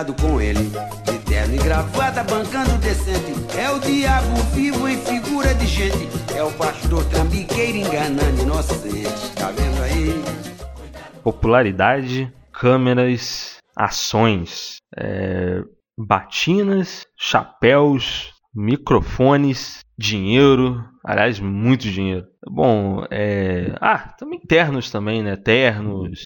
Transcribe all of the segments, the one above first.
sentado com ele, de terno e gravata, bancando decente. É o diabo vivo em figura de gente, é o pastor trambiqueiro enganando inocente. Tá vendo aí? Popularidade, câmeras, ações, batinas, chapéus, microfones, dinheiro, aliás, muito dinheiro. Bom, também ternos também, né? Ternos,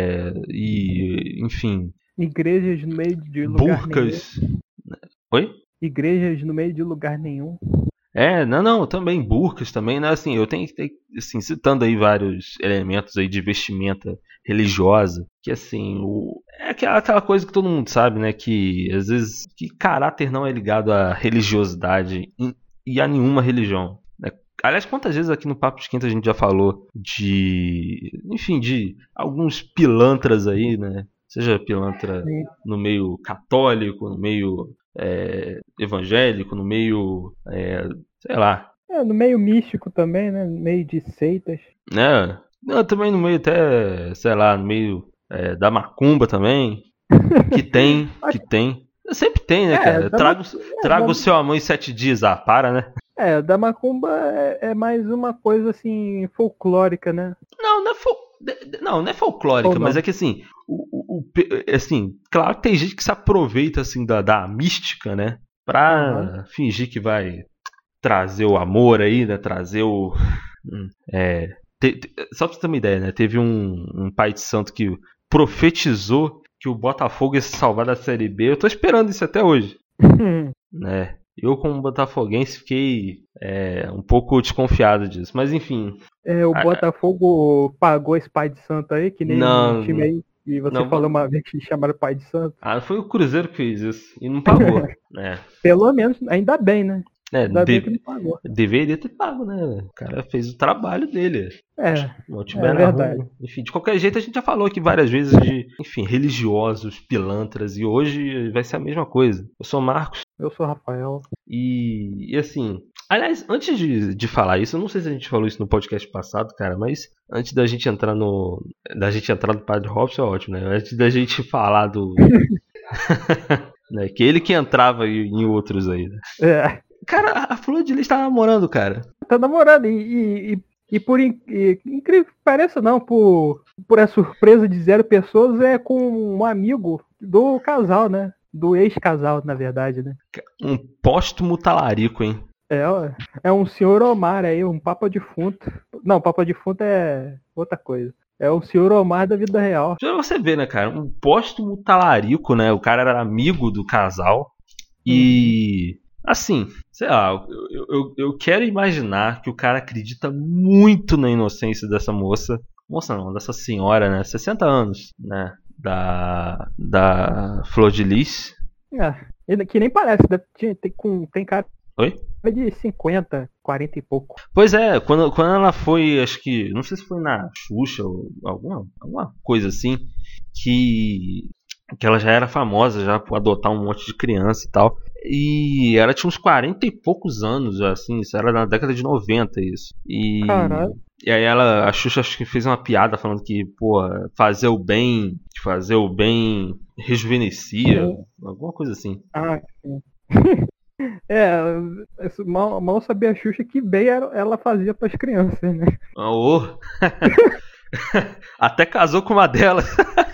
e, enfim... Igrejas no meio de lugar burcas. nenhum. Oi? Igrejas no meio de lugar nenhum. Também burcas também, né? Assim, eu tenho assim, citando aí vários elementos aí de vestimenta religiosa, que assim, é aquela coisa que todo mundo sabe, né? Que às vezes que caráter não é ligado à religiosidade e a nenhuma religião, né? Aliás, quantas vezes aqui no Papo de Quinta a gente já falou de alguns pilantras aí, né? Seja pilantra no meio católico, no meio evangélico, no meio, sei lá. No meio místico também, né? No meio de seitas. Também no meio até, sei lá, no meio da macumba também. Que tem. Sempre tem, né, cara? Traga o seu amor em 7 dias. Para, né? Da macumba é mais uma coisa assim, folclórica, né? Não é folclórica, mas é que assim, assim, claro que tem gente que se aproveita assim da mística, né, pra fingir que vai trazer o amor aí, né, trazer o... só pra você ter uma ideia, né, teve um pai de santo que profetizou que o Botafogo ia se salvar da Série B. Eu tô esperando isso até hoje, né. Eu, como botafoguense, fiquei um pouco desconfiado disso. Mas, enfim... O Botafogo pagou esse pai de santo aí, que nem um time aí. E você falou uma vez que chamaram pai de santo. Foi o Cruzeiro que fez isso. E não pagou. Pelo menos, ainda bem, né? Ainda bem que não pagou. Deveria ter pago, né? O cara fez o trabalho dele. Verdade. Enfim, de qualquer jeito, a gente já falou aqui várias vezes de, religiosos, pilantras. E hoje vai ser a mesma coisa. Eu sou Marcos. Eu sou Rafael. E assim... Aliás, antes de falar isso, eu não sei se a gente falou isso no podcast passado, cara, mas antes da gente entrar no Padre Robson, é ótimo, né? Antes da gente falar do... né? Que ele que entrava em outros aí, né? Cara, a Flor de Lis tá namorando, cara. Tá namorando e por incrível que pareça, não, por a surpresa de 0 pessoas, é com um amigo do casal, né? Do ex-casal, na verdade, né? Um póstumo talarico, hein? É um senhor Omar aí, um papa defunto. Não, papa defunto é outra coisa. É o senhor Omar da vida real. Pra você ver, né, cara? Um póstumo talarico, né? O cara era amigo do casal. E... assim, sei lá, eu quero imaginar que o cara acredita muito na inocência dessa moça. Moça não, dessa senhora, né? 60 anos, né? Da Flor de Lis. Que nem parece, tem cara... Oi? De 50, 40 e pouco. Pois é, quando ela foi, acho que, não sei se foi na Xuxa ou alguma coisa assim, que ela já era famosa já por adotar um monte de criança e tal. E ela tinha uns 40 e poucos anos, assim, isso era na década de 90 isso. Caralho. E aí a Xuxa acho que fez uma piada falando que, fazer o bem rejuvenescia, alguma coisa assim. Sim. Mal sabia a Xuxa que bem ela fazia pras crianças, né? Até casou com uma delas.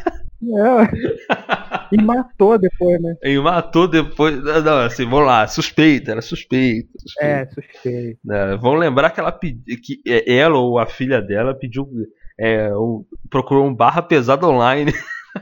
E matou depois, né? Não, assim, vamos lá, suspeita. Suspeito. Vamos lembrar que que ela ou a filha dela pediu, procurou um barra pesada online.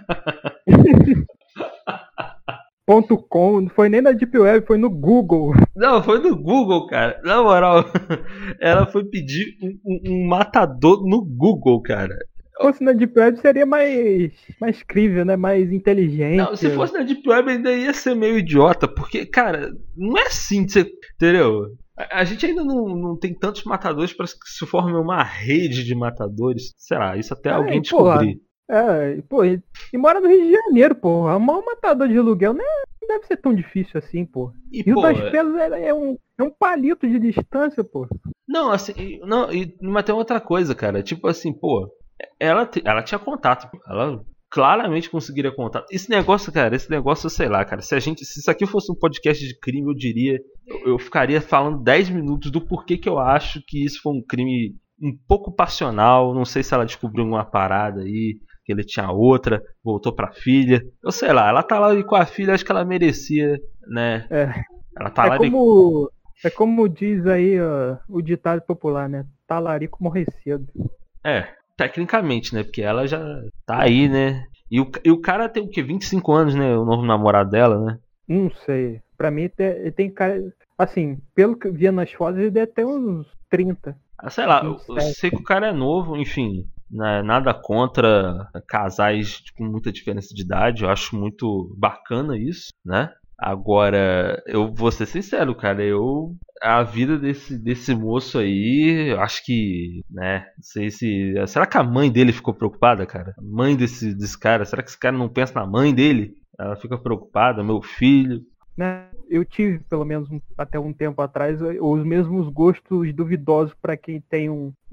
.com, não foi nem na Deep Web, foi no Google. Não, foi no Google, cara. Na moral, ela foi pedir um matador no Google, cara. Se fosse na Deep Web seria mais crível, né? Mais inteligente. Não, se fosse na Deep Web ainda ia ser meio idiota, porque, cara, não é assim, entendeu? A gente ainda não tem tantos matadores para que se forme uma rede de matadores. Será? Isso até alguém descobrir. E mora no Rio de Janeiro, pô. Arrumar um matador de aluguel não deve ser tão difícil assim, pô. Rio das Pedras é um palito de distância, pô. Não, assim, mas tem outra coisa, cara. Tipo assim, ela tinha contato. Ela claramente conseguiria contar. Esse negócio, sei lá, cara. Se isso aqui fosse um podcast de crime, eu diria. Eu ficaria falando 10 minutos do porquê que eu acho que isso foi um crime um pouco passional. Não sei se ela descobriu uma parada aí, que ele tinha outra, voltou pra filha. Eu sei lá, ela tá lá com a filha, acho que ela merecia, né? Ela tá lá É como diz aí o ditado popular, né? Talarico morre cedo. Tecnicamente, né? Porque ela já tá aí, né? E o cara tem o quê? 25 anos, né? O novo namorado dela, né? Não sei. Pra mim, ele tem cara... Assim, pelo que eu via nas fotos, ele deve ter uns 30. Sei lá, eu sei que o cara é novo, enfim... Nada contra casais com muita diferença de idade. Eu acho muito bacana isso, né? Agora, eu vou ser sincero, cara. A vida desse moço aí, eu acho que, né? Não sei se... Será que a mãe dele ficou preocupada, cara? A mãe desse cara, será que esse cara não pensa na mãe dele? Ela fica preocupada, meu filho. Eu tive, pelo menos até um tempo atrás, os mesmos gostos duvidosos para quem tem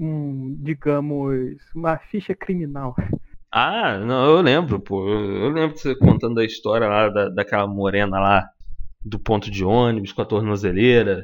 digamos, uma ficha criminal. Ah, não, eu lembro, pô. Eu lembro de você contando a história lá daquela morena lá do ponto de ônibus com a tornozeleira.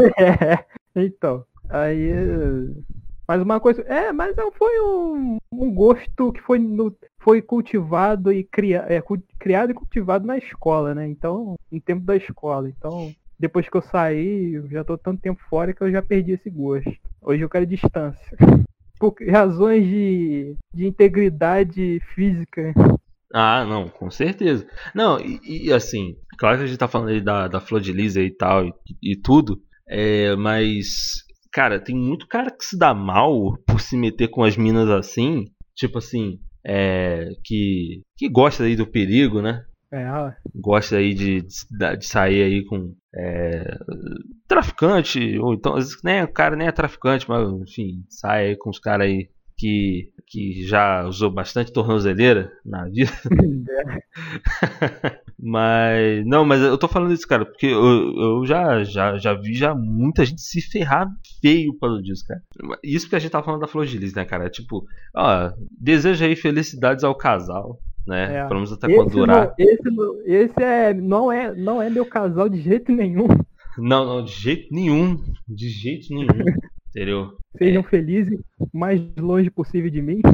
Então, aí... Mas uma coisa... mas foi um gosto que foi cultivado e criado e cultivado na escola, né? Então, no tempo da escola. Então, depois que eu saí, eu já tô tanto tempo fora que eu já perdi esse gosto. Hoje eu quero distância. Por razões de integridade física. Ah, não, com certeza. Não, e assim, claro que a gente tá falando aí da Flor de Lis e tal e tudo, mas, cara, tem muito cara que se dá mal por se meter com as minas assim, tipo assim, que gosta aí do perigo, né? Gosta aí de sair aí com traficante, ou então, o cara nem é traficante, mas enfim, sai aí com os caras aí que já usou bastante tornozeleira na vida. Mas eu tô falando isso, cara, porque eu já vi muita gente se ferrar feio por causa disso, cara. Isso que a gente tá falando da Flor de Lis, né, cara? Tipo, deseja aí felicidades ao casal, né? Pelo menos até quando durar. Esse não é meu casal de jeito nenhum. Não, de jeito nenhum. De jeito nenhum. Entendeu? Sejam felizes, o mais longe possível de mim.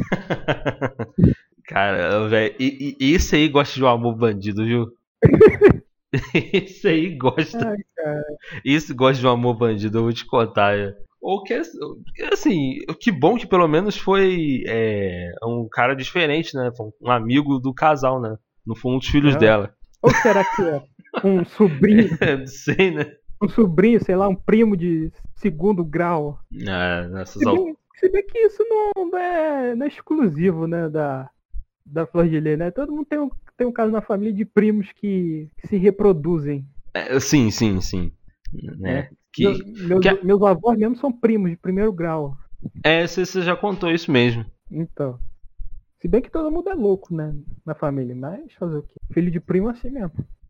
Cara, velho, e esse aí gosta de um amor bandido, viu? Esse aí gosta. Ai, cara. Esse gosta de um amor bandido, eu vou te contar. Ou que, assim, que bom que pelo menos foi um cara diferente, né? Um amigo do casal, né? Não foi um dos filhos dela. Ou será que é um sobrinho? Não sei, né? Um sobrinho, sei lá, um primo de segundo grau. Se bem que isso não é não é exclusivo, né, da Flor de Lis, né? Todo mundo tem um caso na família de primos que se reproduzem. Sim. Né? Meus avós mesmo são primos de primeiro grau. Você já contou isso mesmo. Então. Se bem que todo mundo é louco, né? Na família, mas fazer o quê? Filho de primo é assim mesmo.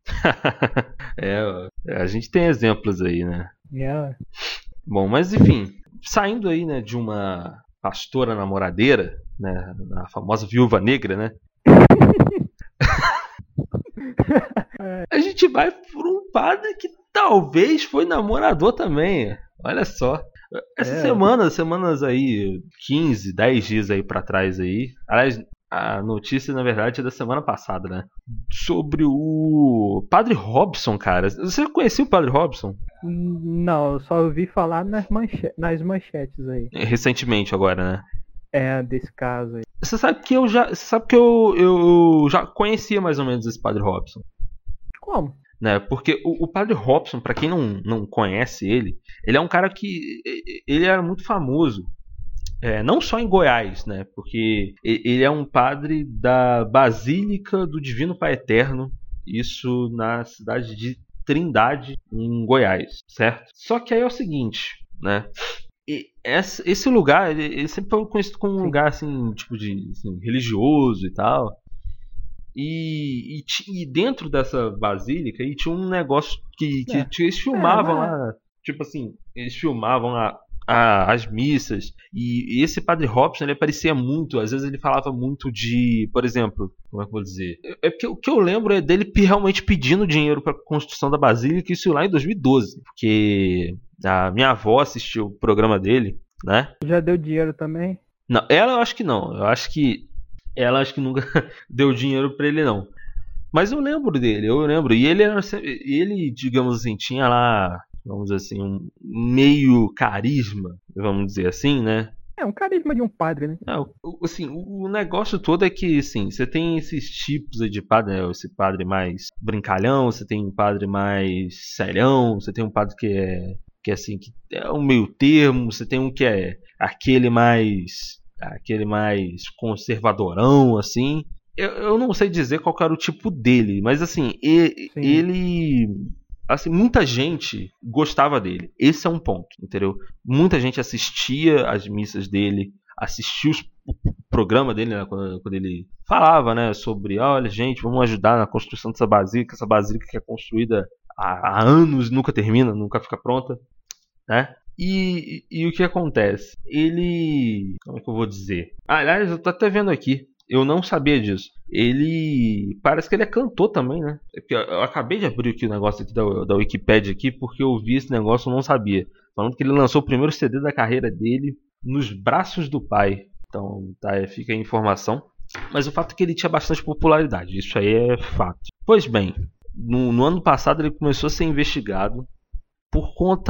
A gente tem exemplos aí, né? Bom, mas enfim, saindo aí, né, de uma pastora namoradeira, né, a famosa viúva negra, né? A gente vai por um padre que talvez foi namorador também. Olha só. Essa semanas aí, 15, 10 dias aí pra trás aí. Aliás, a notícia, na verdade, é da semana passada, né? Sobre o Padre Robson, cara. Você conhecia o Padre Robson? Não, eu só ouvi falar nas manchetes aí. Recentemente agora, né? Desse caso aí. Você sabe que eu já conhecia mais ou menos esse Padre Robson. Como? Né? Porque o Padre Robson, pra quem não conhece ele é um cara que ele era muito famoso. Não só em Goiás, né? Porque ele é um padre da Basílica do Divino Pai Eterno, isso na cidade de Trindade, em Goiás, certo? Só que aí é o seguinte, né? Esse lugar, ele sempre foi conhecido como um lugar assim, tipo de assim, religioso e tal. E dentro dessa basílica aí tinha um negócio que eles filmavam lá. Tipo assim, eles filmavam lá as missas. E esse padre Robson, ele aparecia muito, às vezes ele falava muito de, por exemplo, como é que eu vou dizer? Porque o que eu lembro é dele realmente pedindo dinheiro para a construção da Basílica, isso lá em 2012, porque a minha avó assistiu o programa dele, né? Já deu dinheiro também? Não, ela eu acho que não. Ela acho que nunca deu dinheiro para ele, não. Mas eu lembro dele, E ele, digamos assim, tinha lá, vamos dizer assim, um meio carisma, vamos dizer assim, né? É um carisma de um padre, né? Assim, o negócio todo é que, assim, você tem esses tipos aí de padre, né? Esse padre mais brincalhão, você tem um padre mais serião, você tem um padre que é assim, que é um meio termo, você tem um que é aquele mais conservadorão, assim. Eu não sei dizer qual era o tipo dele, mas assim, ele, assim, muita gente gostava dele. Esse é um ponto, entendeu? Muita gente assistia as missas dele, assistia o programa dele, né, quando ele falava, né, sobre, olha, gente, vamos ajudar na construção dessa basílica que é construída há anos, nunca termina, nunca fica pronta, né? E o que acontece? Ele, como é que eu vou dizer? Aliás, eu tô até vendo aqui. Eu não sabia disso. Ele, parece que ele é cantor também, né? Eu acabei de abrir aqui o negócio aqui da Wikipedia aqui, porque eu vi esse negócio e não sabia. Falando que ele lançou o primeiro CD da carreira dele, Nos Braços do Pai. Então, tá, fica a informação. Mas o fato é que ele tinha bastante popularidade. Isso aí é fato. Pois bem, no ano passado ele começou a ser investigado por conta,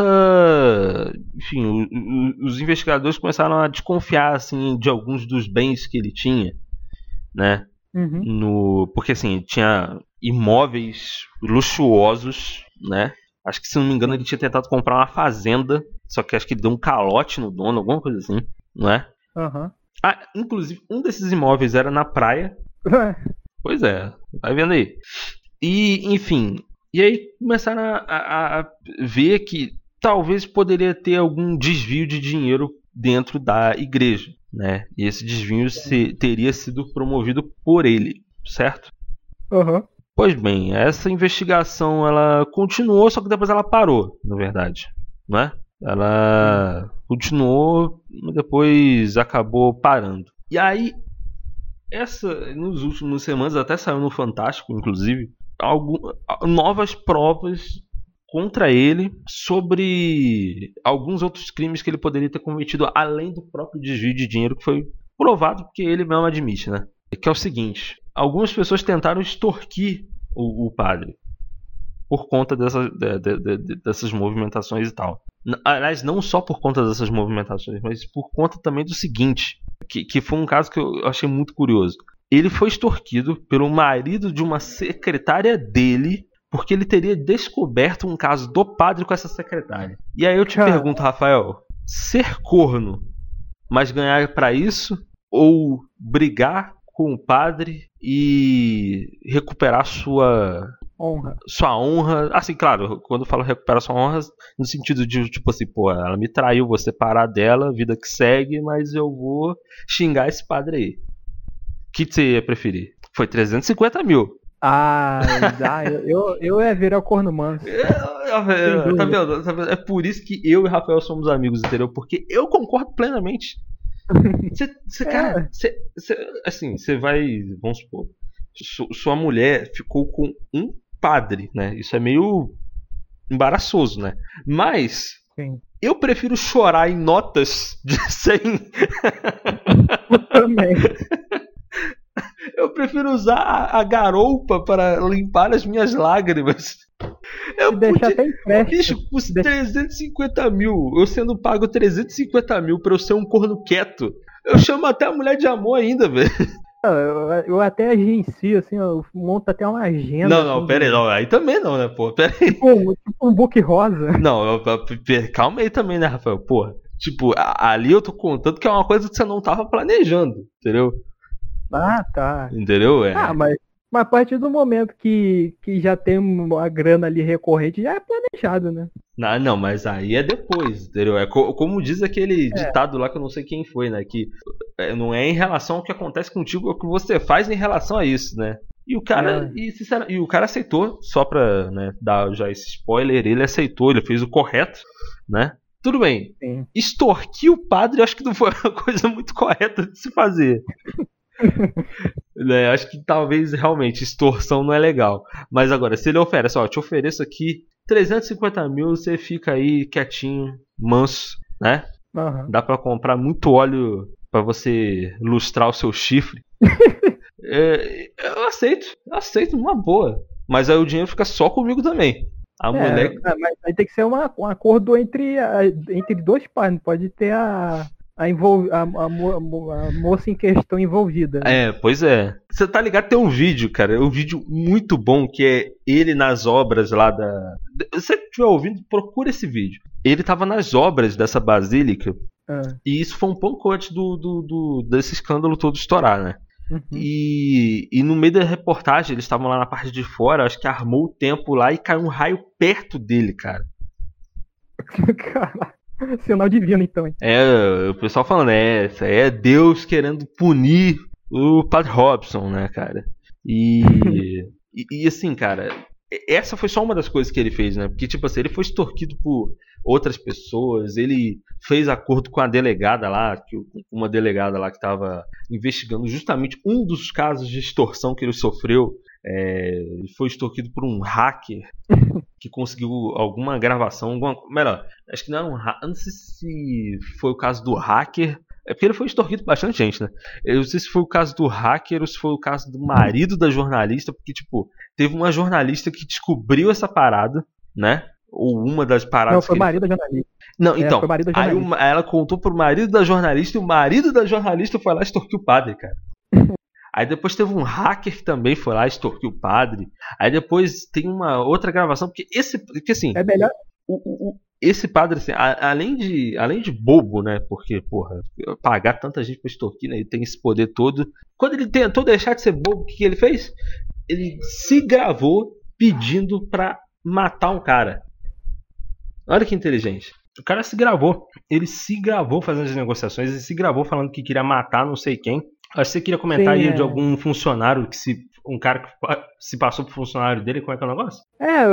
enfim, os investigadores começaram a desconfiar, assim, de alguns dos bens que ele tinha, né? Porque, assim, tinha imóveis luxuosos, né? Acho que, se não me engano, ele tinha tentado comprar uma fazenda, só que acho que ele deu um calote no dono, alguma coisa assim, não é? Inclusive, um desses imóveis era na praia. Pois é, vai vendo aí. E, enfim, e aí começaram a ver que talvez poderia ter algum desvio de dinheiro dentro da igreja, né? E esse desvio teria sido promovido por ele, certo? Pois bem, essa investigação ela continuou, só que depois ela parou, na verdade, não é? Ela continuou, depois acabou parando. E aí, nos últimos semanas, até saiu no Fantástico, inclusive, novas provas contra ele sobre alguns outros crimes que ele poderia ter cometido, além do próprio desvio de dinheiro, que foi provado porque ele mesmo admite, né? Que é o seguinte: algumas pessoas tentaram extorquir o padre por conta dessas movimentações e tal. Aliás, não só por conta dessas movimentações, mas por conta também do seguinte, que foi um caso que eu achei muito curioso. Ele foi extorquido pelo marido de uma secretária dele, porque ele teria descoberto um caso do padre com essa secretária. E aí eu te pergunto, Rafael, ser corno, mas ganhar pra isso, ou brigar com o padre e recuperar sua honra? Assim, claro, quando eu falo recuperar sua honra, no sentido de, tipo assim, pô, ela me traiu, vou separar dela, vida que segue, mas eu vou xingar esse padre aí. O que você ia preferir? Foi 350 mil. Eu ia virar o corno manso. Tá vendo? É por isso que eu e Rafael somos amigos, entendeu? Porque eu concordo plenamente. Cara, assim, você vai, vamos supor, sua mulher ficou com um padre, né? Isso é meio embaraçoso, né? Mas Sim. Eu prefiro chorar em notas de 100. Eu também. Eu prefiro usar a garoupa para limpar as minhas lágrimas. Eu deixar até empréstimo. Bicho, custa 350 mil. Eu sendo pago 350 mil pra eu ser um corno quieto. Eu chamo até a mulher de amor ainda, velho. Eu até agencio, assim, eu monto até uma agenda. Não, assim, pera aí, não, aí também não, né, pô? Pera aí. Tipo um book rosa. Não, calma aí também, né, Rafael? Pô, tipo, ali eu tô contando que é uma coisa que você não tava planejando, entendeu? Ah, tá. Entendeu? Mas a partir do momento que já tem uma grana ali recorrente, já é planejado, né? Não, mas aí é depois, entendeu? É como diz aquele ditado lá que eu não sei quem foi, né? Que não é em relação ao que acontece contigo, é o que você faz em relação a isso, né? E o cara, e o cara aceitou, só pra, né, dar já esse spoiler, ele aceitou, ele fez o correto, né? tudo bem. Sim. Extorquir o padre, eu acho que não foi uma coisa muito correta de se fazer. Né? Acho que talvez realmente extorsão não é legal. Mas agora, se ele oferece, ó, eu te ofereço aqui 350 mil, você fica aí quietinho, manso, né? Uhum. Dá pra comprar muito óleo pra você lustrar o seu chifre. Eu aceito numa boa. Mas aí o dinheiro fica só comigo também. A mulher. Mas aí tem que ser um acordo entre dois pais, não pode ter a moça em questão envolvida. Né? Pois é. Você tá ligado? Tem um vídeo, cara. Um vídeo muito bom que é ele nas obras lá da. Se você estiver ouvindo, procura esse vídeo. Ele tava nas obras dessa basílica. E isso foi um pouco antes desse escândalo todo estourar, né? Uhum. E no meio da reportagem, eles estavam lá na parte de fora, acho que armou o tempo lá e caiu um raio perto dele, cara. Caralho. Sinal divino, então, hein? O pessoal falando, isso aí é Deus querendo punir o Padre Robson, né, cara? E assim, cara, essa foi só uma das coisas que ele fez, né? Porque, tipo assim, ele foi extorquido por outras pessoas, ele fez acordo com a delegada lá, uma delegada lá que estava investigando justamente um dos casos de extorsão que ele sofreu. Ele foi extorquido por um hacker que conseguiu alguma gravação, melhor, acho que não era um hacker, não sei se foi o caso do hacker, porque ele foi extorquido por bastante gente, né? Eu não sei se foi o caso do hacker ou se foi o caso do marido da jornalista, porque, tipo, teve uma jornalista que descobriu essa parada, né? Ou uma das paradas. Não, foi o marido da jornalista. Não, então, foi o marido da jornalista. Aí ela contou pro marido da jornalista e o marido da jornalista foi lá e extorquiu o padre, cara. Aí depois teve um hacker que também foi lá e extorquiu o padre. Aí depois tem uma outra gravação, porque assim, é melhor. Esse padre, assim, além de bobo, né? Porque, porra, pagar tanta gente pra extorquir, né? Ele tem esse poder todo. Quando ele tentou deixar de ser bobo, o que ele fez? Ele se gravou pedindo pra matar um cara. Olha que inteligente. O cara se gravou. Ele se gravou fazendo as negociações. Ele se gravou falando que queria matar não sei quem. Acho que você queria comentar aí de algum funcionário um cara que se passou por funcionário dele. Como é que é o negócio?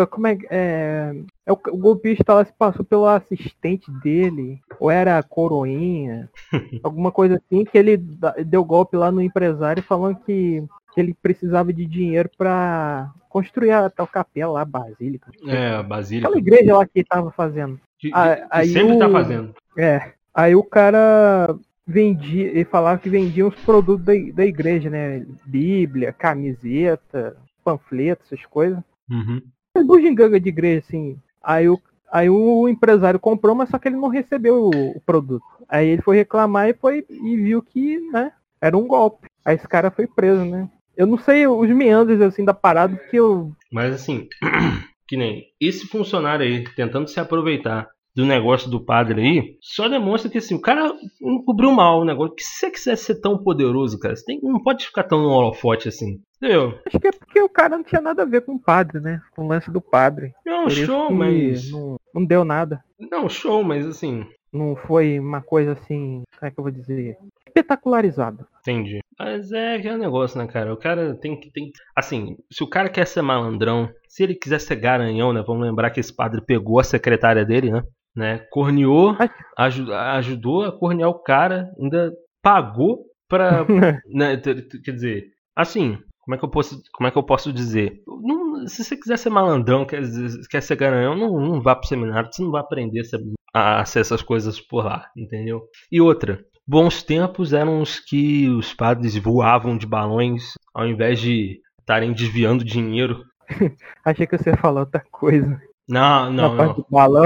O golpista lá se passou pelo assistente dele. Ou era a coroinha. Alguma coisa assim. Que ele deu golpe lá no empresário falando que ele precisava de dinheiro pra construir a tal capela lá, a basílica. A basílica. Aquela igreja lá que ele tava fazendo. Aí sempre tá fazendo. Aí o cara vendia, ele falava que vendia uns produtos da igreja, né? Bíblia, camiseta, panfleto, essas coisas. Uhum. Bugiganga de igreja, assim. Aí o empresário comprou, mas só que ele não recebeu o produto. Aí ele foi reclamar e viu que, né, era um golpe. Aí esse cara foi preso, né? Eu não sei os meandros, assim, da parada, porque eu... Mas, assim, que nem esse funcionário aí, tentando se aproveitar do negócio do padre aí, só demonstra que, assim, o cara não cobriu mal o negócio. Que se você quiser ser tão poderoso, cara, você não pode ficar tão no holofote assim. Entendeu? Acho que é porque o cara não tinha nada a ver com o padre, né? Com o lance do padre. Não, show, mas... Não deu nada. Não, show, mas, assim... Não foi uma coisa, assim, como é que eu vou dizer? Espetacularizada. Entendi. Mas é aquele negócio, né, cara? O cara tem. Assim, se o cara quer ser malandrão, se ele quiser ser garanhão, né? Vamos lembrar que esse padre pegou a secretária dele, né? Corneou, ajudou a cornear o cara, ainda pagou pra. Né, quer dizer, assim, como é que eu posso dizer? Se você quiser ser malandrão, quer ser garanhão, não vá pro seminário, você não vai aprender a ser essas coisas por lá, entendeu? E outra. Bons tempos eram os que os padres voavam de balões ao invés de estarem desviando dinheiro. Achei que você ia falar outra coisa. Não. Do balão.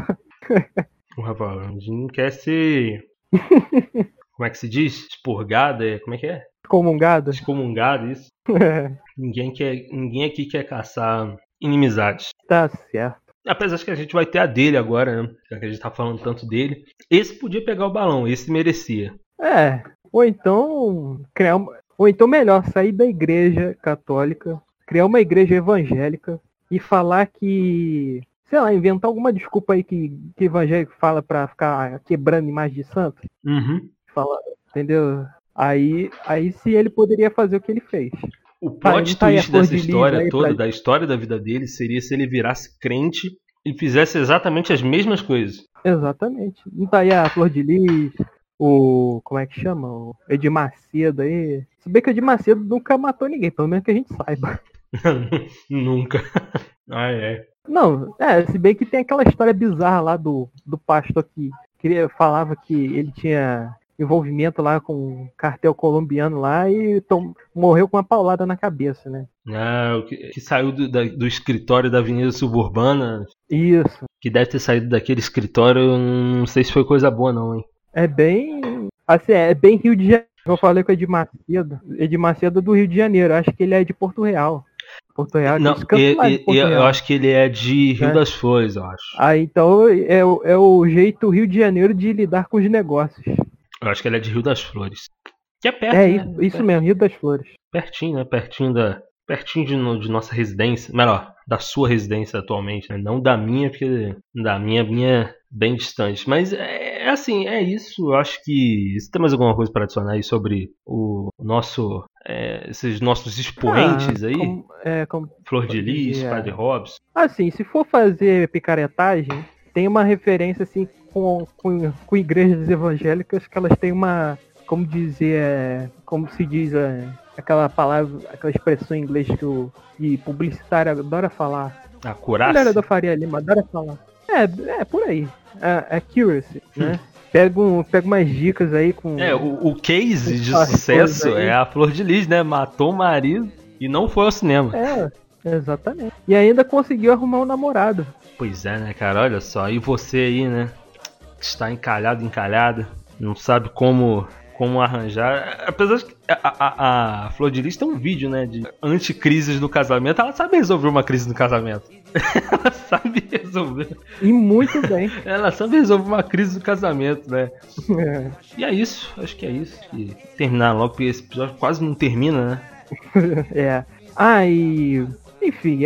Rapaz, a gente não quer ser... Como é que se diz? Expurgado? Como é que é? Excomungado? Excomungado, isso. Ninguém aqui quer caçar inimizades. Tá certo. Apesar que a gente vai ter a dele agora, né? Já que a gente tá falando tanto dele. Esse podia pegar o balão, esse merecia. Ou então melhor, sair da igreja católica, criar uma igreja evangélica e falar que, sei lá, inventar alguma desculpa aí que evangélico fala pra ficar quebrando imagem de santo. Uhum. Fala, entendeu? Aí se ele poderia fazer o que ele fez. O plot twist dessa história toda, da história da vida dele, seria se ele virasse crente e fizesse exatamente as mesmas coisas. Exatamente. Não tá aí a Flor de Lis, como é que chama? O Edir Macedo aí. Se bem que o Edir Macedo nunca matou ninguém, pelo menos que a gente saiba. Nunca. Ah, é. Não, se bem que tem aquela história bizarra lá do pastor que falava que ele tinha envolvimento lá com um cartel colombiano lá e morreu com uma paulada na cabeça, né? Ah, que saiu do escritório da Avenida Suburbana. Isso. Que deve ter saído daquele escritório, não sei se foi coisa boa não, hein? É bem... Assim, é bem Rio de Janeiro. Eu falei com o Edir Macedo. Edir Macedo é do Rio de Janeiro. Acho que ele é de Porto Real. Porto Real. Não, eu acho que ele é de Rio das Flores, eu acho. Ah, então é o jeito Rio de Janeiro de lidar com os negócios. Eu acho que ele é de Rio das Flores. Que é perto, né? Isso mesmo, Rio das Flores. Pertinho, né? Pertinho de nossa residência. Melhor, da sua residência atualmente, né? Não da minha, porque da minha é bem distante. Mas é assim, é isso. Eu acho que... Você tem mais alguma coisa para adicionar aí sobre o nosso... esses nossos expoentes aí? Flor de Lis, Padre Hobbs. Assim, se for fazer picaretagem, tem uma referência assim com igrejas evangélicas que elas têm uma... Como dizer... Como se diz... aquela palavra, aquela expressão em inglês que publicitário adora falar. Acurácia? Galera da Faria Lima adora falar. É por aí. Accuracy, né? Pega umas dicas aí com... o case de sucesso é a Flor de Lis, né? Matou o marido e não foi ao cinema. Exatamente. E ainda conseguiu arrumar um namorado. Pois é, né, cara? Olha só. E você aí, né? Está encalhada. Não sabe como arranjar. Apesar de que a Flor de Lis tem um vídeo, né, de anticrises no casamento. Ela sabe resolver uma crise no casamento. Ela sabe resolver. E muito bem. Ela sabe resolver uma crise no casamento, né? E é isso. Acho que é isso. E terminar logo, porque esse episódio quase não termina, né? E... Enfim,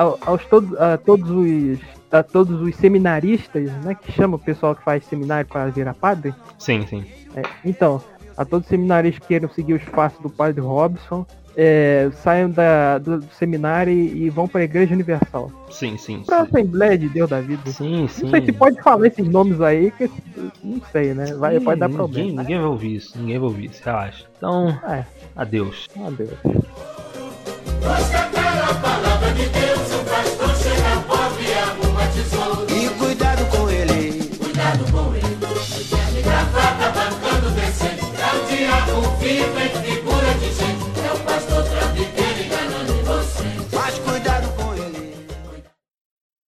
a todos os seminaristas, né, que chama o pessoal que faz seminário para virar padre. Sim. Então, a todos os seminaristas que queiram seguir os passos do Padre Robson, saiam do seminário e vão para a Igreja Universal. Sim. Para a Assembleia de Deus da Vida. Sim. Não sei se pode falar esses nomes aí, que não sei, né? Pode dar problema. Ninguém vai ouvir isso, relaxa. Então, adeus. Adeus.